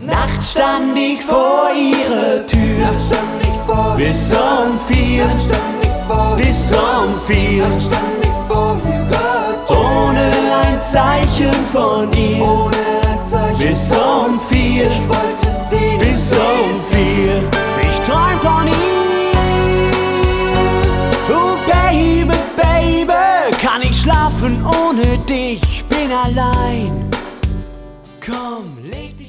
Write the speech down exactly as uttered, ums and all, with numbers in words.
Nachts stand ich vor ihrer Tür, Nachts stand ich vor bis um vier, Nachts stand ich vor bis um vier, Nachts stand ich vor ihrer Tür, ohne ein Zeichen von ihr, ohne ein Zeichen bis von um vier, Ich wollte sie bis nicht um vier. Ich träum von ihr. Oh Baby, Baby, kann ich schlafen ohne dich? Bin allein. Komm, leg dich